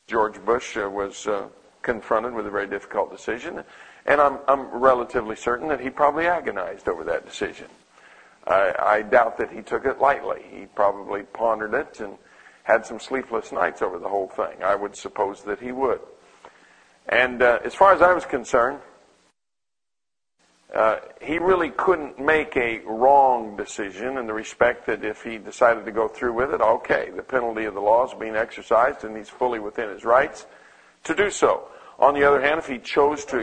George Bush was confronted with a very difficult decision, and I'm relatively certain that he probably agonized over that decision. I doubt that he took it lightly. He probably pondered it and had some sleepless nights over the whole thing. I would suppose that he would. And as far as I was concerned, he really couldn't make a wrong decision in the respect that if he decided to go through with it, okay, the penalty of the law is being exercised and he's fully within his rights to do so. On the other hand, if he chose to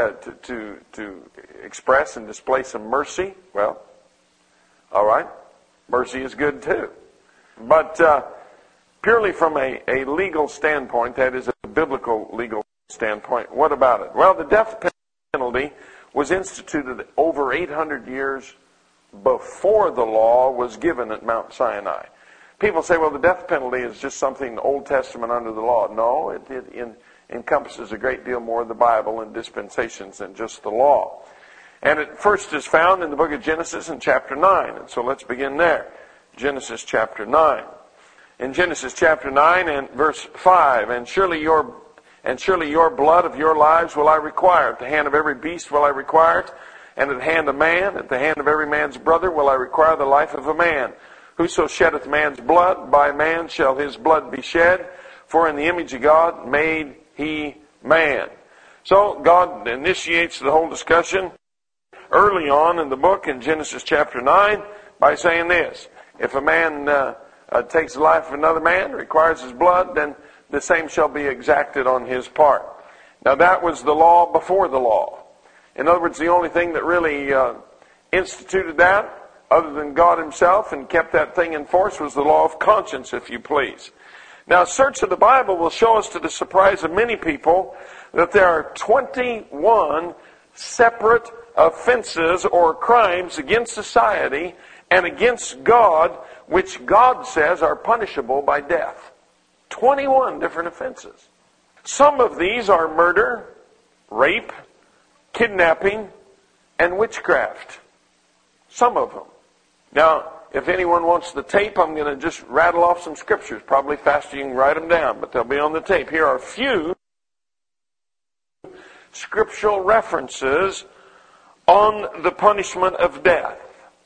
express and display some mercy, well, all right, mercy is good too. But purely from a legal standpoint, that is a biblical legal standpoint, what about it? Well, the death penalty was instituted over 800 years before the law was given at Mount Sinai. People say, well, the death penalty is just something Old Testament under the law. No, it encompasses a great deal more of the Bible and dispensations than just the law. And it first is found in the book of Genesis in chapter 9. And so let's begin there. Genesis chapter 9. In Genesis chapter 9 and verse 5, And surely your blood of your lives will I require. At the hand of every beast will I require it. And at the hand of man, at the hand of every man's brother will I require the life of a man. Whoso sheddeth man's blood, by man shall his blood be shed. For in the image of God made he man. So God initiates the whole discussion early on in the book in Genesis chapter 9 by saying this. If a man takes the life of another man, requires his blood, then the same shall be exacted on his part. Now that was the law before the law. In other words, the only thing that really instituted that, other than God himself, and kept that thing in force, was the law of conscience, if you please. Now, a search of the Bible will show us, to the surprise of many people, that there are 21 separate offenses or crimes against society and against God, which God says are punishable by death. 21 different offenses. Some of these are murder, rape, kidnapping, and witchcraft. Some of them. Now, if anyone wants the tape, I'm going to just rattle off some scriptures. Probably faster you can write them down, but they'll be on the tape. Here are a few scriptural references on the punishment of death.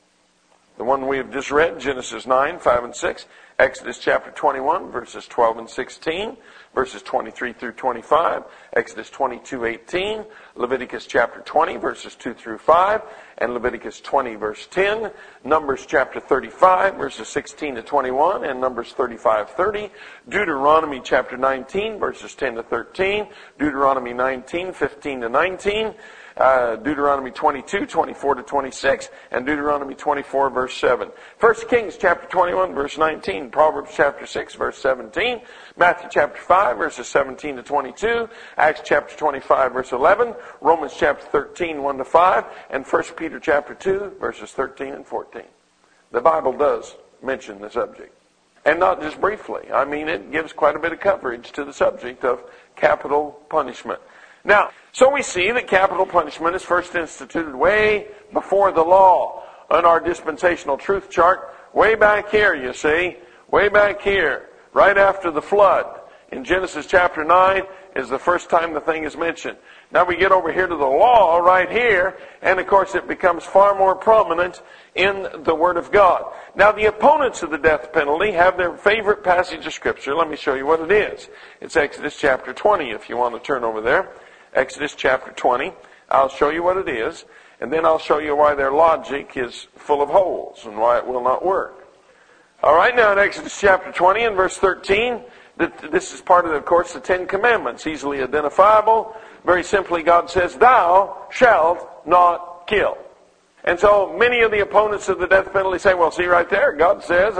The one we have just read, Genesis 9, 5 and 6. Exodus chapter 21, verses 12 and 16, verses 23 through 25, Exodus 22, 18, Leviticus chapter 20, verses 2 through 5, and Leviticus 20, verse 10, Numbers chapter 35, verses 16 to 21, and Numbers 35, 30, Deuteronomy chapter 19, verses 10 to 13, Deuteronomy 19, 15 to 19, Deuteronomy 22, 24 to 26, and Deuteronomy 24, verse 7. 1 Kings chapter 21, verse 19, Proverbs chapter 6, verse 17, Matthew chapter 5, verses 17 to 22, Acts chapter 25, verse 11, Romans chapter 13, 1 to 5, and 1 Peter chapter 2, verses 13 and 14. The Bible does mention the subject. And not just briefly. I mean, it gives quite a bit of coverage to the subject of capital punishment. Now, so we see that capital punishment is first instituted way before the law. On our dispensational truth chart, way back here, you see, way back here, right after the flood, in Genesis chapter 9, is the first time the thing is mentioned. Now we get over here to the law right here, and of course it becomes far more prominent in the Word of God. Now the opponents of the death penalty have their favorite passage of Scripture. Let me show you what it is. It's Exodus chapter 20, if you want to turn over there. Exodus chapter 20. I'll show you what it is, and then I'll show you why their logic is full of holes and why it will not work. All right, now in Exodus chapter 20 and verse 13, this is part of course, the Ten Commandments, easily identifiable. Very simply, God says, "Thou shalt not kill." And so many of the opponents of the death penalty say, well, see right there, God says,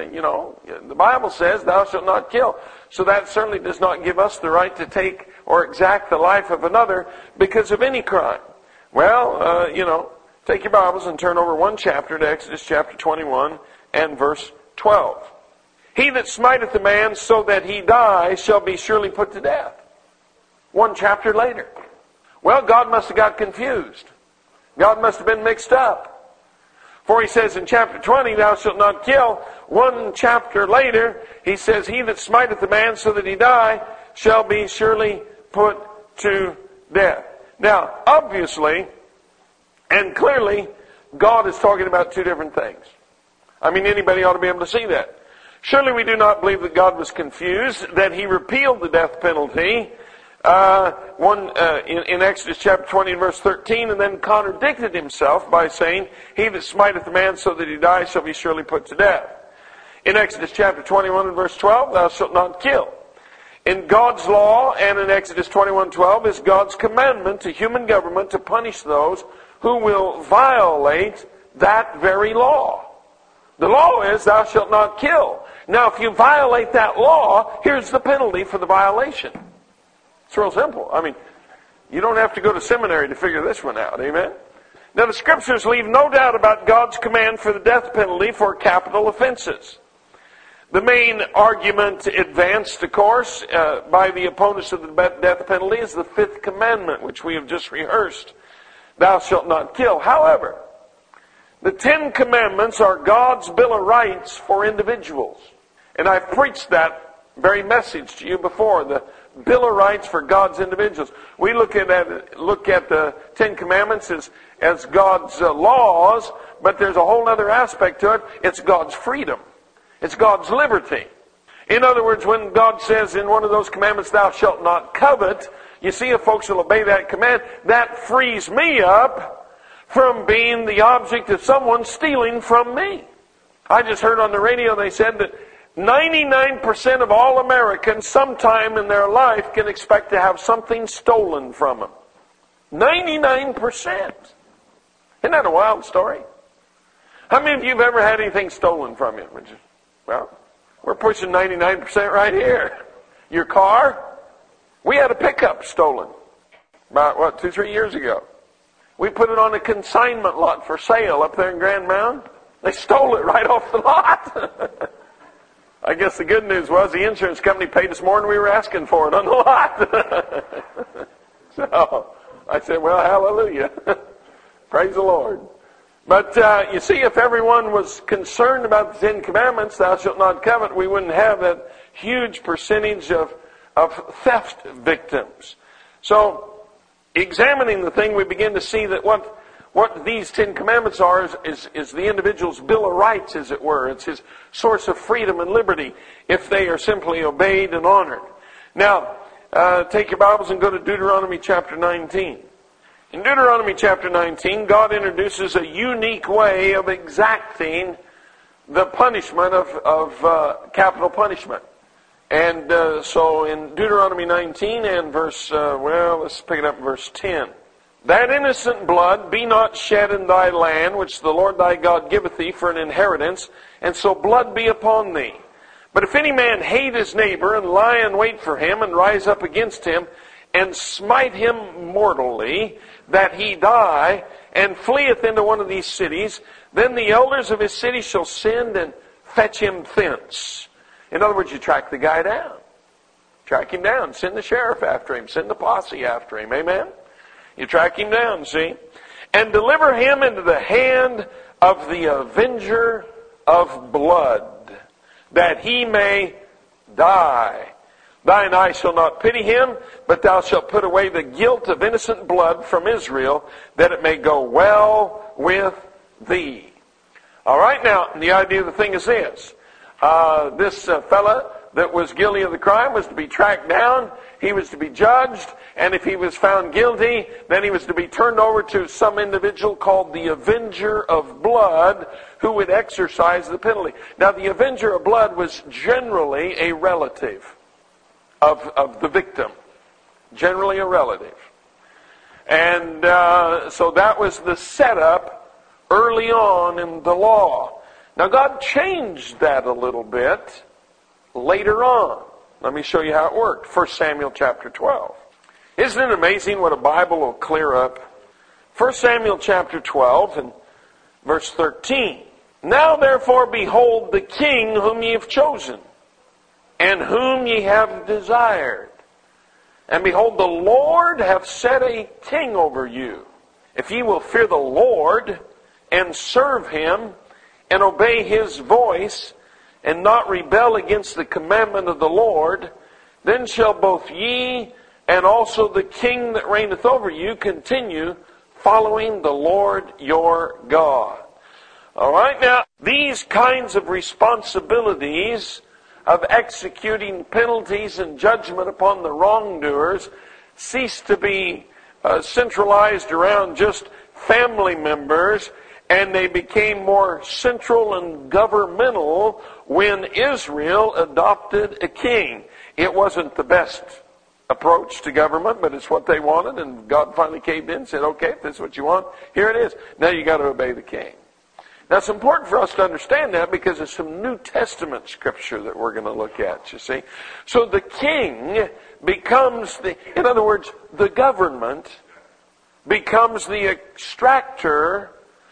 the Bible says, "Thou shalt not kill." So that certainly does not give us the right to take or exact the life of another because of any crime. Well, take your Bibles and turn over one chapter to Exodus chapter 21 and verse 12. "He that smiteth a man so that he die shall be surely put to death." One chapter later. Well, God must have got confused. God must have been mixed up. For he says in chapter 20, "Thou shalt not kill." One chapter later, he says, "He that smiteth a man so that he die shall be surely put to death. Now, obviously and clearly, God is talking about two different things. I mean, anybody ought to be able to see that. Surely we do not believe that God was confused, that He repealed the death penalty in Exodus chapter 20 and verse 13, and then contradicted Himself by saying, He that smiteth a man so that he die shall be surely put to death. In Exodus chapter 21 and verse 12, thou shalt not kill. In God's law and in Exodus 21:12 is God's commandment to human government to punish those who will violate that very law. The law is thou shalt not kill. Now if you violate that law, here's the penalty for the violation. It's real simple. I mean, you don't have to go to seminary to figure this one out. Amen? Now the Scriptures leave no doubt about God's command for the death penalty for capital offenses. The main argument advanced, of course, by the opponents of the death penalty is the fifth commandment, which we have just rehearsed. Thou shalt not kill. However, the 10 Commandments are God's Bill of Rights for individuals. And I've preached that very message to you before, the Bill of Rights for God's individuals. We look at the 10 Commandments as God's laws, but there's a whole other aspect to it. It's God's freedom. It's God's liberty. In other words, when God says in one of those commandments, thou shalt not covet, you see if folks will obey that command, that frees me up from being the object of someone stealing from me. I just heard on the radio they said that 99% of all Americans sometime in their life can expect to have something stolen from them. 99%. Isn't that a wild story? How many of you have ever had anything stolen from you? Well, we're pushing 99% right here. Your car? We had a pickup stolen about, 2-3 years ago. We put it on a consignment lot for sale up there in Grand Mound. They stole it right off the lot. I guess the good news was the insurance company paid us more than we were asking for it on the lot. So I said, well, hallelujah. Praise the Lord. But you see, if everyone was concerned about the 10 Commandments, thou shalt not covet, we wouldn't have that huge percentage of theft victims. So, examining the thing, we begin to see that what these 10 Commandments are is the individual's Bill of Rights, as it were. It's his source of freedom and liberty, if they are simply obeyed and honored. Now, take your Bibles and go to Deuteronomy chapter 19. In Deuteronomy chapter 19, God introduces a unique way of exacting the punishment of capital punishment. And so in Deuteronomy 19 and verse, let's pick it up in verse 10. That innocent blood be not shed in thy land, which the Lord thy God giveth thee for an inheritance, and so blood be upon thee. But if any man hate his neighbor, and lie in wait for him, and rise up against him, and smite him mortally, that he die, and fleeth into one of these cities, then the elders of his city shall send and fetch him thence. In other words, you track the guy down. Track him down. Send the sheriff after him. Send the posse after him. Amen? You track him down, see? And deliver him into the hand of the avenger of blood, that he may die. Thine eye shall not pity him, but thou shalt put away the guilt of innocent blood from Israel, that it may go well with thee. All right, now, the idea of the thing is this. This fella that was guilty of the crime was to be tracked down. He was to be judged. And if he was found guilty, then he was to be turned over to some individual called the Avenger of Blood, who would exercise the penalty. Now, the Avenger of Blood was generally a relative of the victim. Generally a relative. And so that was the setup early on in the law. Now, God changed that a little bit later on. Let me show you how it worked. 1 Samuel chapter 12. Isn't it amazing what a Bible will clear up? 1 Samuel chapter 12 and verse 13. Now therefore behold the king whom ye have chosen, and whom ye have desired. And behold, the Lord hath set a king over you. If ye will fear the Lord, and serve him, and obey his voice, and not rebel against the commandment of the Lord, then shall both ye and also the king that reigneth over you continue following the Lord your God. All right, now, these kinds of responsibilities of executing penalties and judgment upon the wrongdoers cease to be centralized around just family members, and they became more central and governmental when Israel adopted a king. It wasn't the best approach to government, but it's what they wanted, and God finally caved in and said, okay, if this is what you want, here it is. Now you got to obey the king. Now it's important for us to understand that because there's some New Testament scripture that we're going to look at, you see. So the king becomes in other words, the government becomes the extractor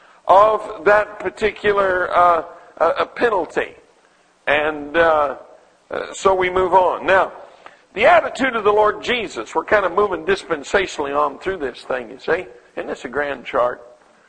of that particular penalty. And so we move on. Now, the attitude of the Lord Jesus, we're kind of moving dispensationally on through this thing, you see. Isn't this a grand chart?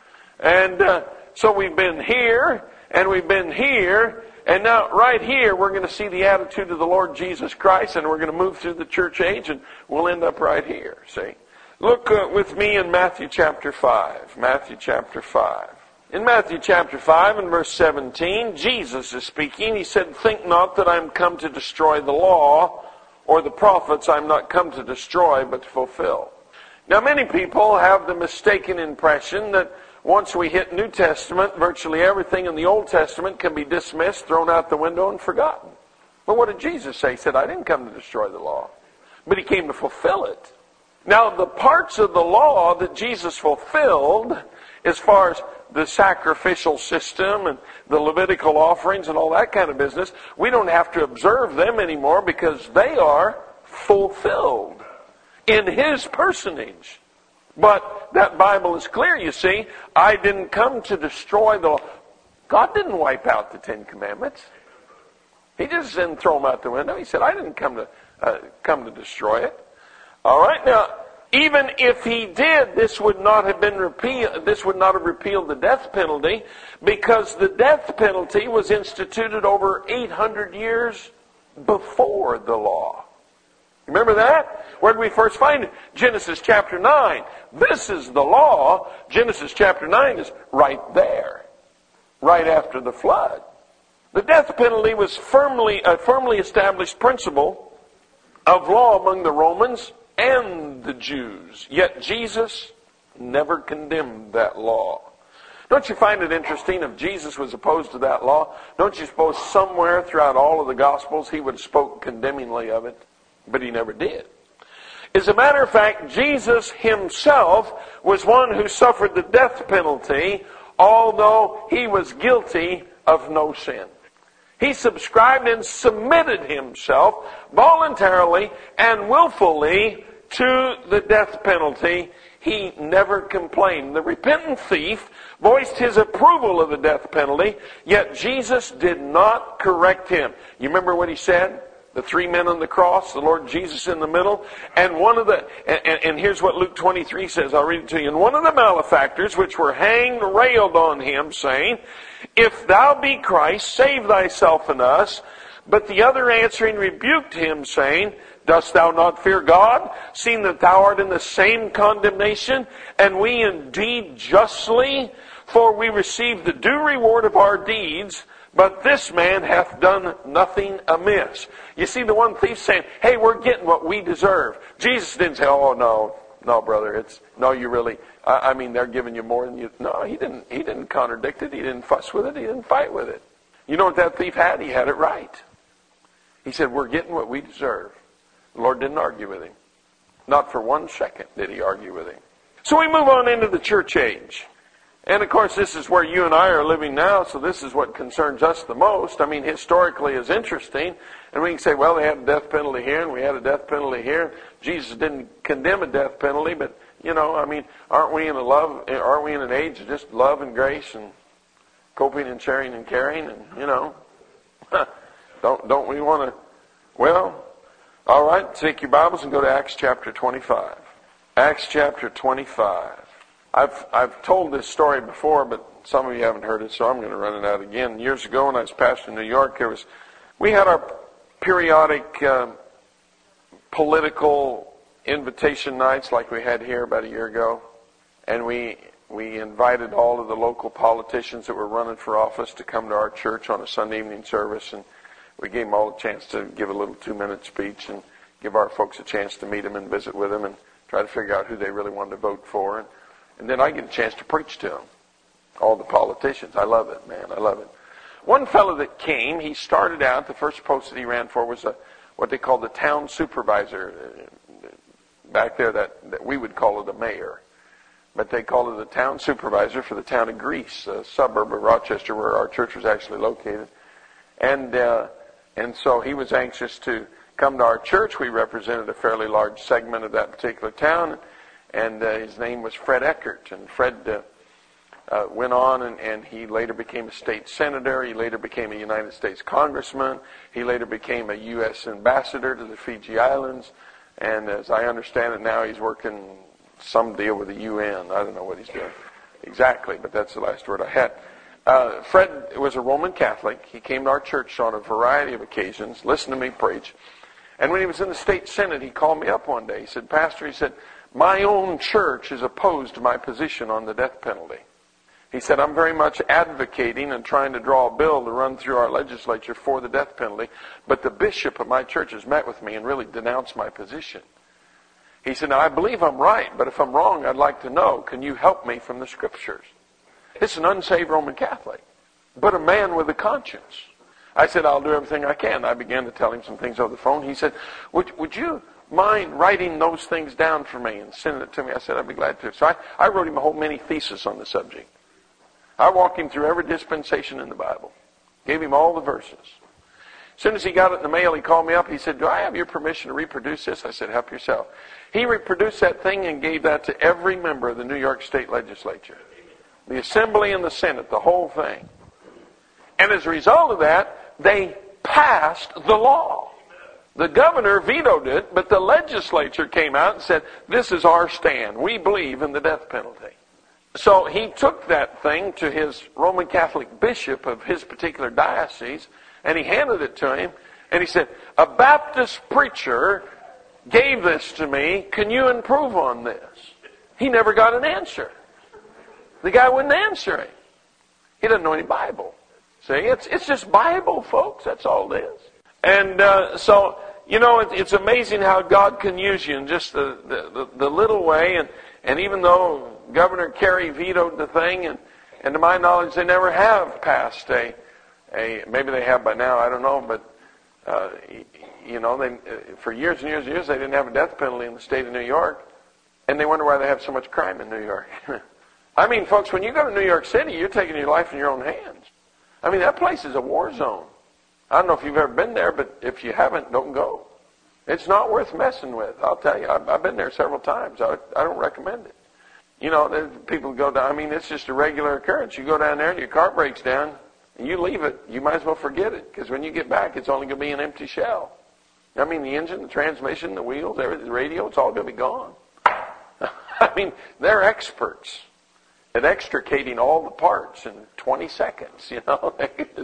And so we've been here, and we've been here, and now right here we're going to see the attitude of the Lord Jesus Christ, and we're going to move through the church age, and we'll end up right here, see. Look with me in Matthew chapter 5. Matthew chapter 5. In Matthew chapter 5 and verse 17, Jesus is speaking. He said, think not that I am come to destroy the law or the prophets. I am not come to destroy, but to fulfill. Now, many people have the mistaken impression that once we hit New Testament, virtually everything in the Old Testament can be dismissed, thrown out the window, and forgotten. But what did Jesus say? He said, I didn't come to destroy the law, but He came to fulfill it. Now, the parts of the law that Jesus fulfilled, as far as the sacrificial system and the Levitical offerings and all that kind of business, we don't have to observe them anymore because they are fulfilled in His personage. But that Bible is clear, you see. I didn't come to destroy the law. God didn't wipe out the Ten Commandments. He just didn't throw them out the window. He said, I didn't come to destroy it. All right, now, even if He did, this would not have been repealed. This would not have repealed the death penalty, because the death penalty was instituted over 800 years before the law. Remember that? Where did we first find it? Genesis chapter 9. This is the law. Genesis chapter 9 is right there, right after the flood. The death penalty was a firmly established principle of law among the Romans and the Jews. Yet Jesus never condemned that law. Don't you find it interesting, if Jesus was opposed to that law, don't you suppose somewhere throughout all of the Gospels He would have spoke condemningly of it? But He never did. As a matter of fact, Jesus Himself was one who suffered the death penalty, although He was guilty of no sin. He subscribed and submitted Himself voluntarily and willfully to the death penalty. He never complained. The repentant thief voiced his approval of the death penalty, yet Jesus did not correct him. You remember what He said? The three men on the cross, the Lord Jesus in the middle, and and here's what Luke 23 says, I'll read it to you. And one of the malefactors which were hanged railed on Him, saying, If thou be Christ, save thyself and us. But the other answering rebuked him, saying, Dost thou not fear God, seeing that thou art in the same condemnation, and we indeed justly? For we receive the due reward of our deeds, but this man hath done nothing amiss. You see, the one thief saying, hey, we're getting what we deserve. Jesus didn't say, oh, no, brother, they're giving you more than you. No, he didn't contradict it. He didn't fuss with it. He didn't fight with it. You know what that thief had? He had it right. He said, we're getting what we deserve. The Lord didn't argue with him. Not for 1 second did He argue with him. So we move on into the church age. And of course, this is where you and I are living now, so this is what concerns us the most. I mean, historically is interesting. And we can say, well, they had a death penalty here, and we had a death penalty here. Jesus didn't condemn a death penalty, but, aren't we in an age of just love and grace and coping and sharing and caring? And, don't we want to, well, all right, take your Bibles and go to Acts chapter 25. Acts chapter 25. I've told this story before, but some of you haven't heard it, so I'm going to run it out again. Years ago, when I was pastor in New York, we had our periodic political invitation nights like we had here about a year ago. And we invited all of the local politicians that were running for office to come to our church on a Sunday evening service. And we gave them all a chance to give a little 2-minute speech and give our folks a chance to meet them and visit with them and try to figure out who they really wanted to vote for. And then I get a chance to preach to them. All the politicians. I love it, man. I love it. One fellow that came, he started out, the first post that he ran for was what they called the town supervisor. Back there that we would call it a mayor. But they called it the town supervisor for the town of Greece, a suburb of Rochester where our church was actually located. And so he was anxious to come to our church. We represented a fairly large segment of that particular town. And his name was Fred Eckert. And Fred went on and he later became a state senator. He later became a United States congressman. He later became a U.S. ambassador to the Fiji Islands. And as I understand it now, he's working some deal with the UN. I don't know what he's doing exactly, but that's the last word I had. Fred was a Roman Catholic. He came to our church on a variety of occasions, listened to me preach. And when he was in the state senate, he called me up one day. He said, Pastor, he said, my own church is opposed to my position on the death penalty. He said, I'm very much advocating and trying to draw a bill to run through our legislature for the death penalty, but the bishop of my church has met with me and really denounced my position. He said, now I believe I'm right, but if I'm wrong, I'd like to know, can you help me from the Scriptures? It's an unsaved Roman Catholic, but a man with a conscience. I said, I'll do everything I can. I began to tell him some things over the phone. He said, would you mind writing those things down for me and sending it to me? I said, I'd be glad to. So I wrote him a whole mini thesis on the subject. I walked him through every dispensation in the Bible. Gave him all the verses. As soon as he got it in the mail, he called me up. He said, do I have your permission to reproduce this? I said, help yourself. He reproduced that thing and gave that to every member of the New York State Legislature. The Assembly and the Senate, the whole thing. And as a result of that, they passed the law. The governor vetoed it, but the legislature came out and said, this is our stand. We believe in the death penalty. So he took that thing to his Roman Catholic bishop of his particular diocese, and he handed it to him, and he said, a Baptist preacher gave this to me. Can you improve on this? He never got an answer. The guy wouldn't answer him. He doesn't know any Bible. See, it's just Bible, folks. That's all it is. And so, you know, it's amazing how God can use you in just the little way. And even though Governor Kerry vetoed the thing, and to my knowledge, they never have passed maybe they have by now, I don't know, but you know, for years and years and years, they didn't have a death penalty in the state of New York, and they wonder why they have so much crime in New York. I mean, folks, when you go to New York City, you're taking your life in your own hands. I mean, that place is a war zone. I don't know if you've ever been there, but if you haven't, don't go. It's not worth messing with. I'll tell you, I've been there several times. I don't recommend it. You know, people go down. I mean, it's just a regular occurrence. You go down there and your car breaks down, and you leave it. You might as well forget it, because when you get back, it's only going to be an empty shell. I mean, the engine, the transmission, the wheels, everything, the radio, it's all going to be gone. I mean, they're experts at extricating all the parts in 20 seconds, you know.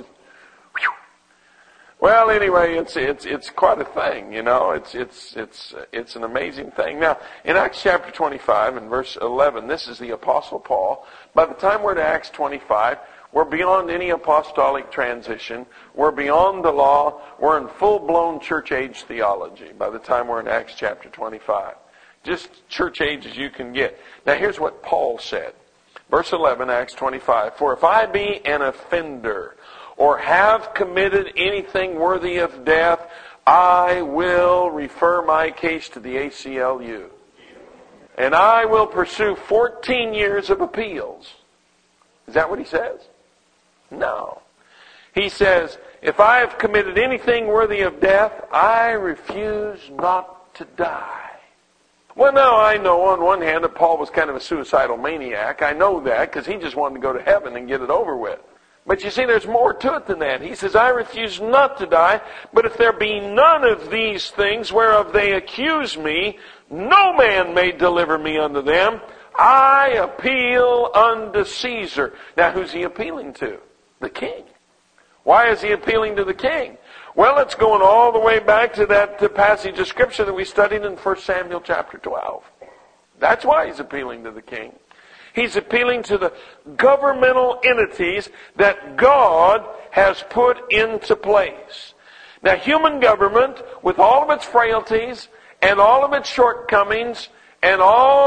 Well, anyway, it's quite a thing, you know. It's an amazing thing. Now, in Acts chapter 25 and verse 11, this is the Apostle Paul. By the time we're to Acts 25, we're beyond any apostolic transition. We're beyond the law. We're in full-blown church age theology by the time we're in Acts chapter 25. Just church age as you can get. Now, here's what Paul said. Verse 11, Acts 25. For if I be an offender, or have committed anything worthy of death, I will refer my case to the ACLU. And I will pursue 14 years of appeals. Is that what he says? No. He says, if I have committed anything worthy of death, I refuse not to die. Well, now I know on one hand that Paul was kind of a suicidal maniac. I know that because he just wanted to go to heaven and get it over with. But you see, there's more to it than that. He says, I refuse not to die, but if there be none of these things whereof they accuse me, no man may deliver me unto them. I appeal unto Caesar. Now, who's he appealing to? The king. Why is he appealing to the king? Well, it's going all the way back to that passage of Scripture that we studied in 1 Samuel chapter 12. That's why he's appealing to the king. He's appealing to the governmental entities that God has put into place. Now, human government, with all of its frailties and all of its shortcomings and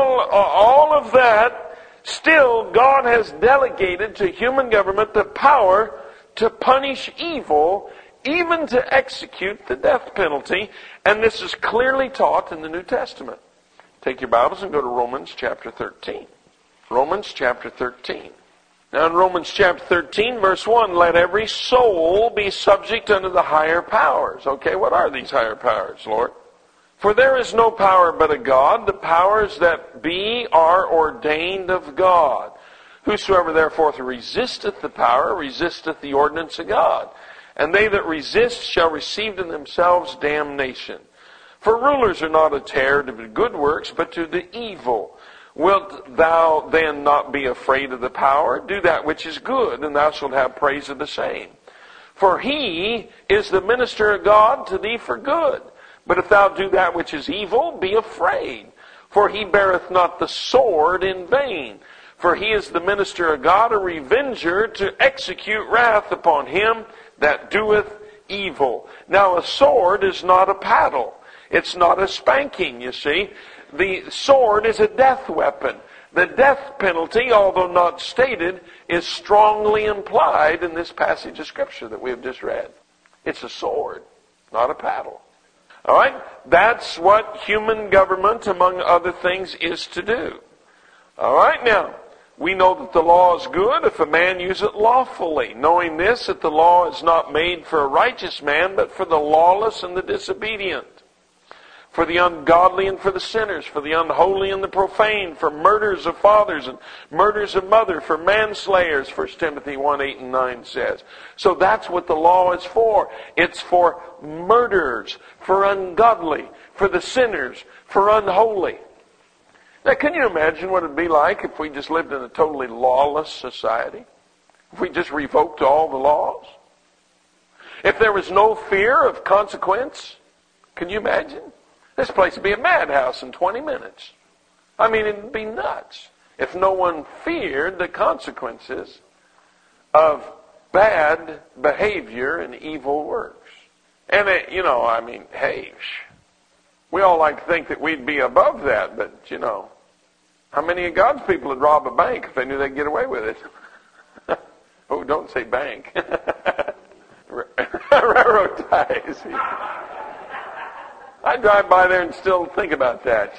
all of that, still God has delegated to human government the power to punish evil, even to execute the death penalty. And this is clearly taught in the New Testament. Take your Bibles and go to Romans chapter 13. Romans chapter 13. Now in Romans chapter 13, verse 1, let every soul be subject unto the higher powers. Okay, what are these higher powers, Lord? For there is no power but of God. The powers that be are ordained of God. Whosoever therefore resisteth the power, resisteth the ordinance of God. And they that resist shall receive to themselves damnation. For rulers are not a terror to the good works, but to the evil. Wilt thou then not be afraid of the power? Do that which is good, and thou shalt have praise of the same. For he is the minister of God to thee for good. But if thou do that which is evil, be afraid. For he beareth not the sword in vain. For he is the minister of God, a revenger to execute wrath upon him that doeth evil. Now a sword is not a paddle. It's not a spanking, you see. The sword is a death weapon. The death penalty, although not stated, is strongly implied in this passage of Scripture that we have just read. It's a sword, not a paddle. All right? That's what human government, among other things, is to do. All right? Now, we know that the law is good if a man use it lawfully, knowing this, that the law is not made for a righteous man, but for the lawless and the disobedient. For the ungodly and for the sinners, for the unholy and the profane, for murders of fathers and murders of mothers, for manslayers, 1 Timothy 1, 8 and 9 says. So that's what the law is for. It's for murderers, for ungodly, for the sinners, for unholy. Now, can you imagine what it would be like if we just lived in a totally lawless society? If we just revoked all the laws? If there was no fear of consequence? Can you imagine? This place would be a madhouse in 20 minutes. I mean, it would be nuts if no one feared the consequences of bad behavior and evil works. And, hey, we all like to think that we'd be above that, but, how many of God's people would rob a bank if they knew they'd get away with it? Oh, don't say bank. Railroad ties. I drive by there and still think about that,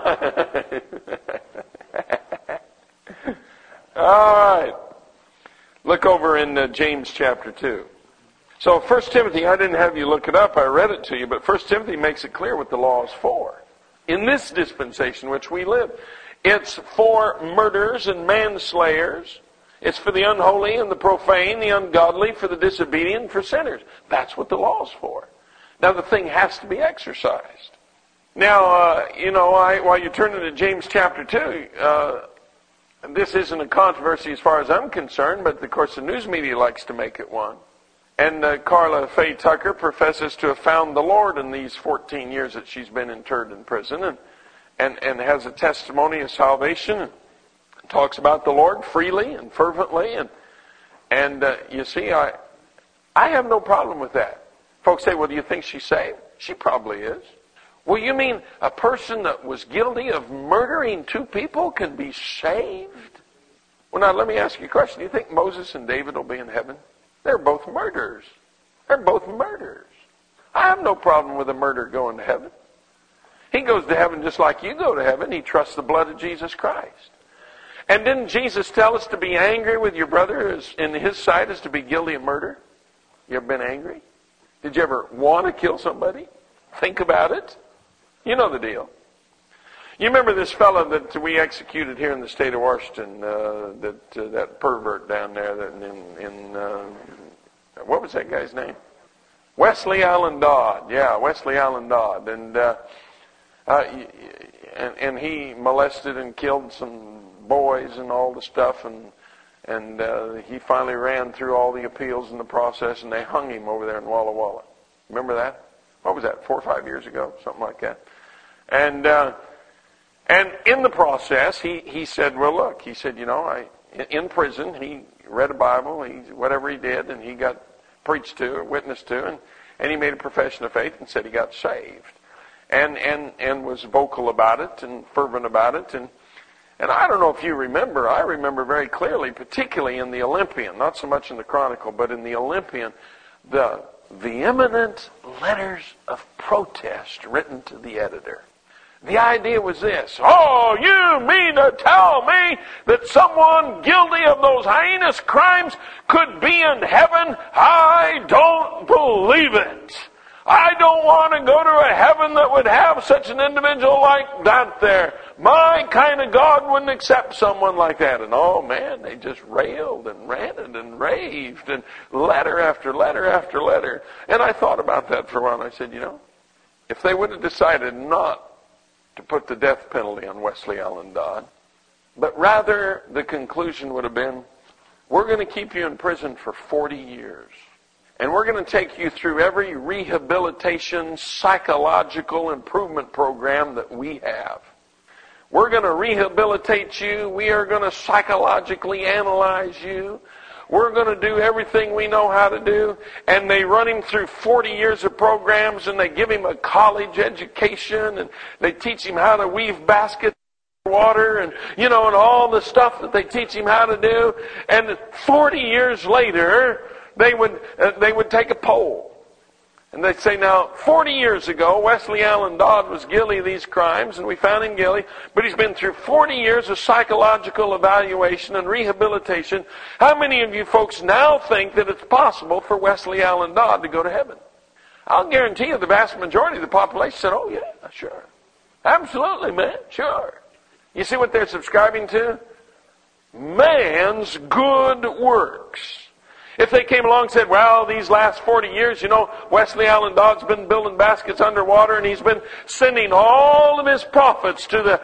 All right. Look over in James chapter 2. So 1 Timothy, I didn't have you look it up. I read it to you. But 1 Timothy makes it clear what the law is for. In this dispensation in which we live. It's for murderers and manslayers. It's for the unholy and the profane, the ungodly, for the disobedient, for sinners. That's what the law is for. Now, the thing has to be exercised. Now, while you're turning to James chapter 2, this isn't a controversy as far as I'm concerned, but, of course, the news media likes to make it one. And Carla Faye Tucker professes to have found the Lord in these 14 years that she's been interred in prison and has a testimony of salvation and talks about the Lord freely and fervently. And you see, I have no problem with that. Folks say, well, do you think she's saved? She probably is. Well, you mean a person that was guilty of murdering two people can be saved? Well, now, let me ask you a question. Do you think Moses and David will be in heaven? They're both murderers. They're both murderers. I have no problem with a murderer going to heaven. He goes to heaven just like you go to heaven. He trusts the blood of Jesus Christ. And didn't Jesus tell us to be angry with your brother in his sight is to be guilty of murder? You ever been angry? Did you ever want to kill somebody? Think about it. You know the deal. You remember this fellow that we executed here in the state of Washington, that pervert down there what was that guy's name? Wesley Allen Dodd. Yeah, Wesley Allen Dodd. And he molested and killed some boys and all the stuff, and he finally ran through all the appeals in the process, and they hung him over there in Walla Walla. Remember that? What was that, 4 or 5 years ago? Something like that. And in the process, he said, well, look, he said, in prison, he read a Bible, whatever he did, and he got preached to or witnessed to, and he made a profession of faith and said he got saved. And was vocal about it and fervent about it. And I don't know if you remember, I remember very clearly, particularly in the Olympian, not so much in the Chronicle, but in the Olympian, the vehement letters of protest written to the editor. The idea was this: oh, you mean to tell me that someone guilty of those heinous crimes could be in heaven? I don't believe it. I don't want to go to a heaven that would have such an individual like that there. My kind of God wouldn't accept someone like that. And oh man, they just railed and ranted and raved, and letter after letter after letter. And I thought about that for a while, and I said, if they would have decided not to put the death penalty on Wesley Allen Dodd, but rather the conclusion would have been, we're going to keep you in prison for 40 years. And we're going to take you through every rehabilitation, psychological improvement program that we have. We're going to rehabilitate you. We are going to psychologically analyze you. We're going to do everything we know how to do. And they run him through 40 years of programs, and they give him a college education, and they teach him how to weave baskets of water, and and all the stuff that they teach him how to do. And 40 years later, they would take a poll. And they'd say, now, 40 years ago, Wesley Allen Dodd was guilty of these crimes, and we found him guilty, but he's been through 40 years of psychological evaluation and rehabilitation. How many of you folks now think that it's possible for Wesley Allen Dodd to go to heaven? I'll guarantee you the vast majority of the population said, oh yeah, sure. Absolutely, man, sure. You see what they're subscribing to? Man's good works. If they came along and said, well, these last 40 years, Wesley Allen Dodd's been building baskets underwater, and he's been sending all of his profits to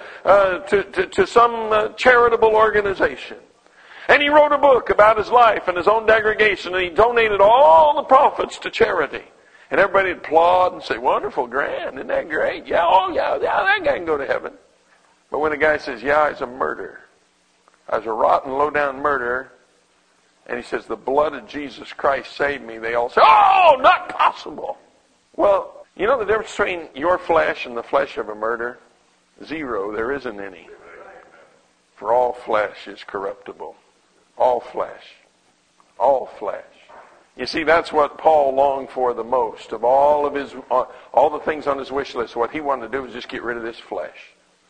some charitable organization. And he wrote a book about his life and his own degradation, and he donated all the profits to charity. And everybody would applaud and say, wonderful, grand, isn't that great? Yeah, that guy can go to heaven. But when a guy says, yeah, I was a murderer, I was a rotten, low-down murderer, and he says, the blood of Jesus Christ saved me, they all say, oh, not possible. Well, you know the difference between your flesh and the flesh of a murderer? Zero, there isn't any. For all flesh is corruptible. All flesh. All flesh. You see, that's what Paul longed for the most of all the things on his wish list. What he wanted to do was just get rid of this flesh.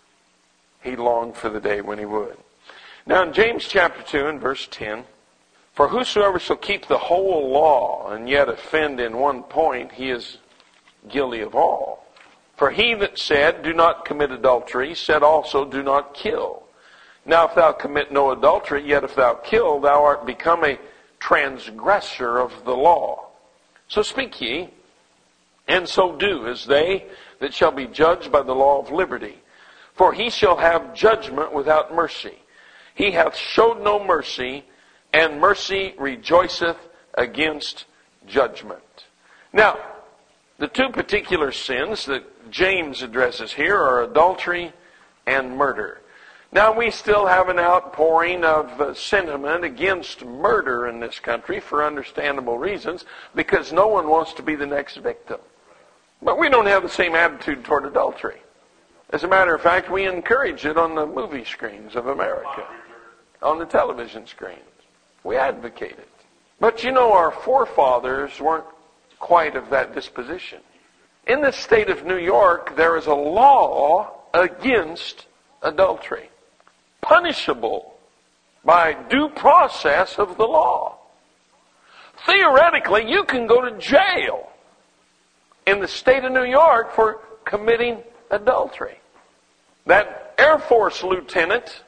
He longed for the day when he would. Now in James chapter 2 and verse 10, for whosoever shall keep the whole law and yet offend in one point, he is guilty of all. For he that said, do not commit adultery, said also, do not kill. Now if thou commit no adultery, yet if thou kill, thou art become a transgressor of the law. So speak ye, and so do, as they that shall be judged by the law of liberty. For he shall have judgment without mercy. He hath showed no mercy, and mercy rejoiceth against judgment. Now, the two particular sins that James addresses here are adultery and murder. Now, we still have an outpouring of sentiment against murder in this country for understandable reasons, because no one wants to be the next victim. But we don't have the same attitude toward adultery. As a matter of fact, we encourage it on the movie screens of America, on the television screens. We advocate it. But our forefathers weren't quite of that disposition. In the state of New York, there is a law against adultery, punishable by due process of the law. Theoretically, you can go to jail in the state of New York for committing adultery. That Air Force lieutenant,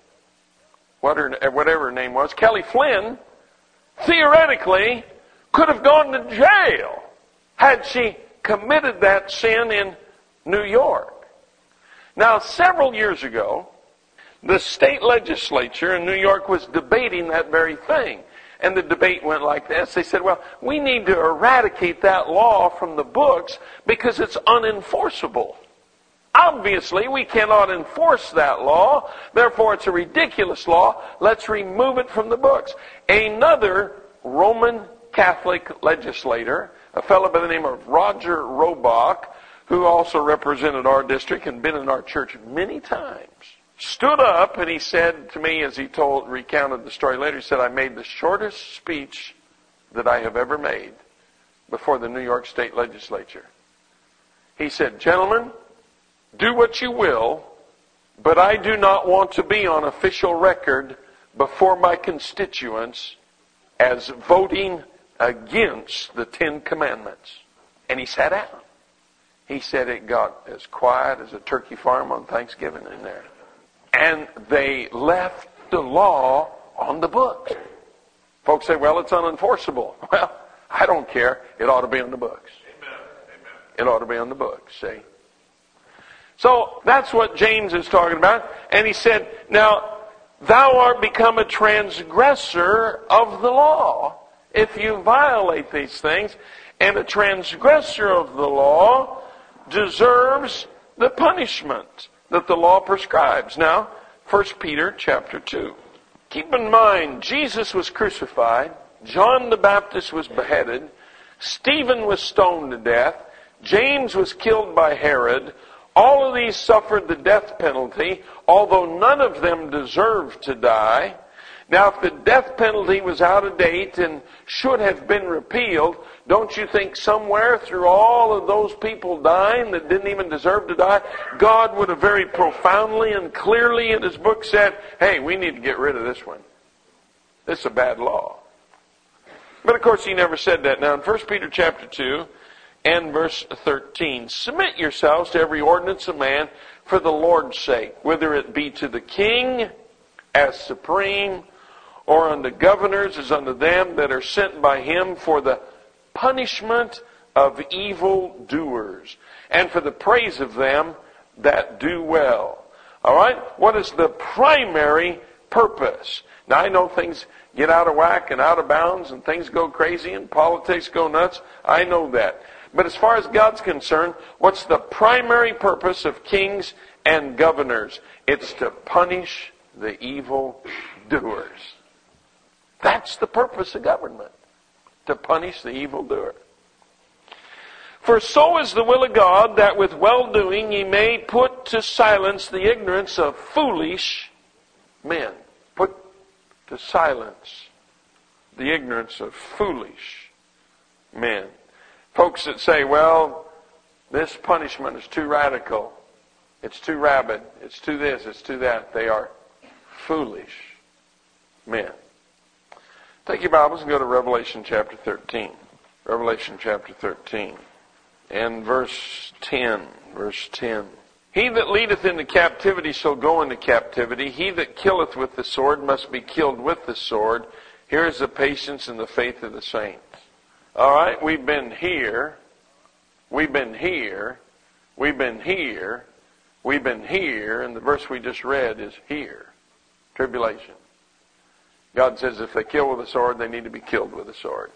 whatever her name was, Kelly Flynn, theoretically could have gone to jail had she committed that sin in New York. Now, several years ago, the state legislature in New York was debating that very thing. And the debate went like this. They said, well, we need to eradicate that law from the books because it's unenforceable. Obviously, we cannot enforce that law. Therefore, it's a ridiculous law. Let's remove it from the books. Another Roman Catholic legislator, a fellow by the name of Roger Robach, who also represented our district and been in our church many times, stood up and he said to me, as he recounted the story later, he said, I made the shortest speech that I have ever made before the New York State Legislature. He said, gentlemen, do what you will, but I do not want to be on official record before my constituents as voting against the Ten Commandments. And he sat down. He said it got as quiet as a turkey farm on Thanksgiving in there. And they left the law on the books. Folks say, well, it's unenforceable. Well, I don't care. It ought to be on the books. Amen. It ought to be on the books, see? So that's what James is talking about. And he said, now, thou art become a transgressor of the law if you violate these things. And a transgressor of the law deserves the punishment that the law prescribes. Now, 1 Peter chapter 2. Keep in mind, Jesus was crucified. John the Baptist was beheaded. Stephen was stoned to death. James was killed by Herod. All of these suffered the death penalty, although none of them deserved to die. Now, if the death penalty was out of date and should have been repealed, don't you think somewhere through all of those people dying that didn't even deserve to die, God would have very profoundly and clearly in His book said, hey, we need to get rid of this one. This is a bad law. But of course, He never said that. Now, in 1 Peter chapter 2, and verse 13. Submit yourselves to every ordinance of man for the Lord's sake, whether it be to the king as supreme, or unto governors as unto them that are sent by him for the punishment of evil doers, and for the praise of them that do well. All right? What is the primary purpose? Now, I know things get out of whack and out of bounds, and things go crazy, and politics go nuts. I know that. But as far as God's concerned, what's the primary purpose of kings and governors? It's to punish the evil doers. That's the purpose of government, to punish the evil doer. For so is the will of God, that with well-doing ye may put to silence the ignorance of foolish men. Put to silence the ignorance of foolish men. Folks that say, well, this punishment is too radical, it's too rabid, it's too this, it's too that. They are foolish men. Take your Bibles and go to Revelation chapter 13. Revelation chapter 13 and verse 10. Verse 10. He that leadeth into captivity shall go into captivity. He that killeth with the sword must be killed with the sword. Here is the patience and the faith of the saints. All right, we've been here, we've been here, we've been here, we've been here, and the verse we just read is here. Tribulation. God says if they kill with a sword, they need to be killed with a sword.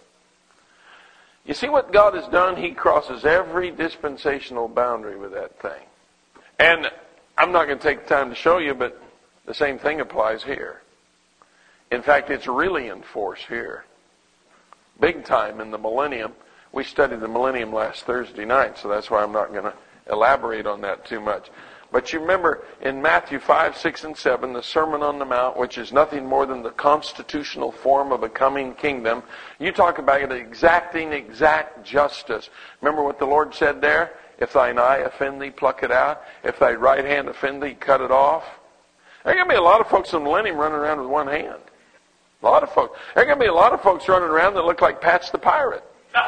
You see what God has done? He crosses every dispensational boundary with that thing. And I'm not going to take the time to show you, but the same thing applies here. In fact, it's really in force here. Big time in the millennium. We studied the millennium last Thursday night, so that's why I'm not going to elaborate on that too much. But you remember in Matthew 5, 6, and 7, the Sermon on the Mount, which is nothing more than the constitutional form of a coming kingdom, you talk about exacting exact justice. Remember what the Lord said there? If thine eye offend thee, pluck it out. If thy right hand offend thee, cut it off. There are going to be a lot of folks in the millennium running around with one hand. A lot of folks. There are going to be a lot of folks running around that look like Patch the Pirate.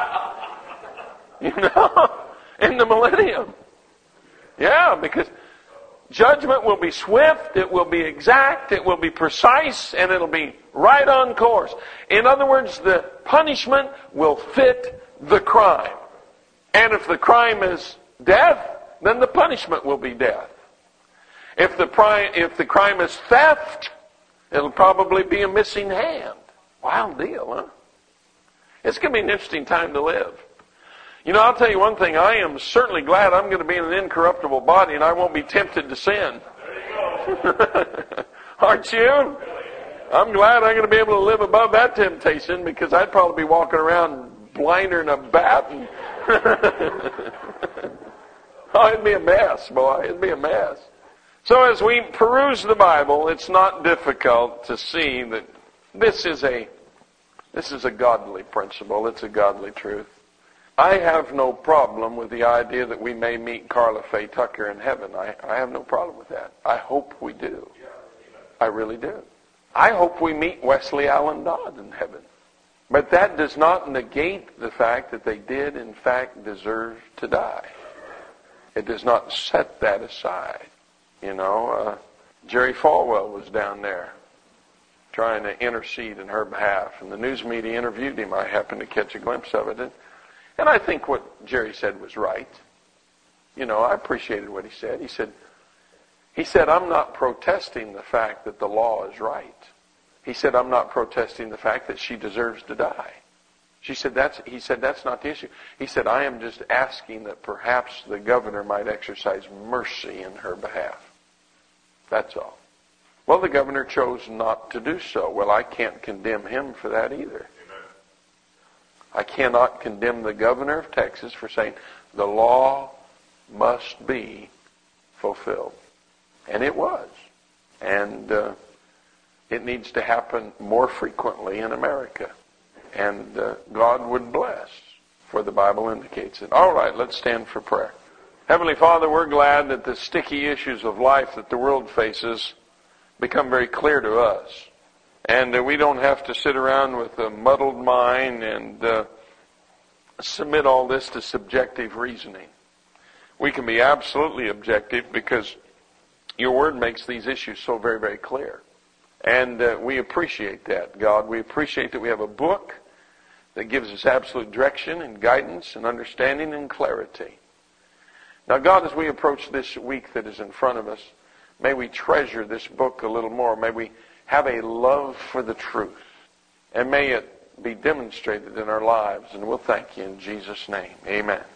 You know? In the millennium. Yeah, because judgment will be swift, it will be exact, it will be precise, and it'll be right on course. In other words, the punishment will fit the crime. And if the crime is death, then the punishment will be death. If the crime is theft, it'll probably be a missing hand Wild deal, huh? It's going to be an interesting time to live. You know, I'll tell you one thing. I am certainly glad I'm going to be in an incorruptible body and I won't be tempted to sin. Aren't you? I'm glad I'm going to be able to live above that temptation, because I'd probably be walking around blinder than a bat. And oh, it'd be a mess, boy. It'd be a mess. So as we peruse the Bible, it's not difficult to see that this is a godly principle. It's a godly truth. I have no problem with the idea that we may meet Carla Faye Tucker in heaven. I have no problem with that. I hope we do. I really do. I hope we meet Wesley Allen Dodd in heaven. But that does not negate the fact that they did, in fact, deserve to die. It does not set that aside. You know, Jerry Falwell was down there trying to intercede in her behalf, and the news media interviewed him. I happened to catch a glimpse of it. And I think what Jerry said was right. You know, I appreciated what he said. He said, I'm not protesting the fact that the law is right. He said, I'm not protesting the fact that she deserves to die. He said, that's not the issue. He said, I am just asking that perhaps the governor might exercise mercy in her behalf. That's all. Well, the governor chose not to do so. Well, I can't condemn him for that either. I cannot condemn the governor of Texas for saying the law must be fulfilled. And it was. And it needs to happen more frequently in America. And God would bless, for the Bible indicates it. All right, let's stand for prayer. Heavenly Father, we're glad that the sticky issues of life that the world faces become very clear to us. And we don't have to sit around with a muddled mind and submit all this to subjective reasoning. We can be absolutely objective because your Word makes these issues so very, very clear. And we appreciate that, God. We appreciate that we have a book that gives us absolute direction and guidance and understanding and clarity. Now, God, as we approach this week that is in front of us, may we treasure this book a little more. May we have a love for the truth. And may it be demonstrated in our lives. And we'll thank you in Jesus' name. Amen.